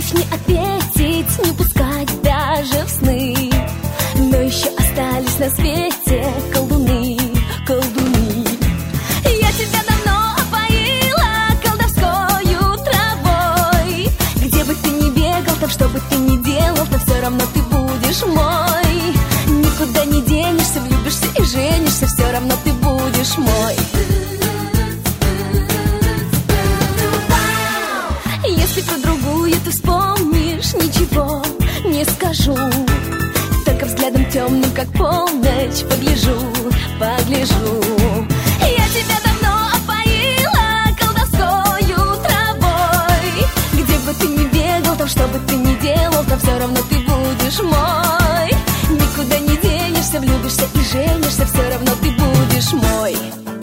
ночь не ответить, не пускать даже в сны. Но еще остались на свете колдуны, колдуны. Я тебя давно опоила колдовскою травой. Где бы ты ни бегал, там что бы ты ни делал, то все равно ты будешь мой. Никуда не денешься, влюбишься и женишься, все равно ты будешь мой. Если про другую ты вспомнишь, ничего не скажу. Только взглядом темным, как полночь, погляжу, погляжу. Я тебя давно опоила колдовскою травой. Где бы ты ни бегал, там что бы ты ни делал, там все равно ты будешь мой. Никуда не денешься, влюбишься и женишься, все равно ты будешь мой.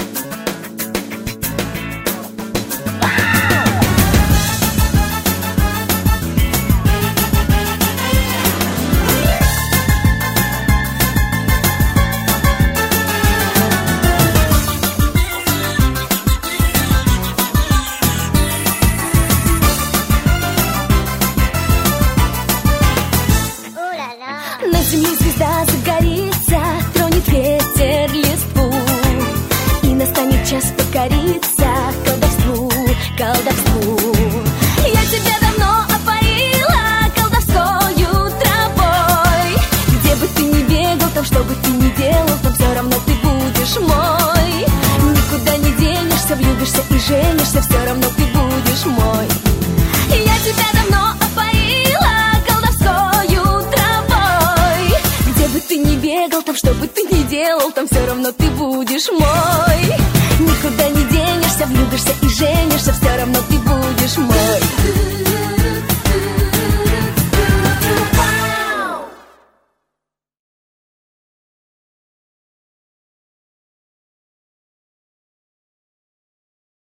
На земле звезда загорится, тронет ветер листву, и настанет час покориться колдовству, колдовству. Я тебя давно опоила колдовскою травой. Где бы ты ни бегал, там что бы ты ни делал, там все равно ты будешь мой. Никуда не денешься, влюбишься и женишься, все равно ты будешь мой. Я тебя давно опоила колдовскою травой. Где бы ты ни бегал, там что бы ты ни делал, там все равно ты будешь мой. Никуда не денешься, влюбишься и женишься, все равно ты будешь мой.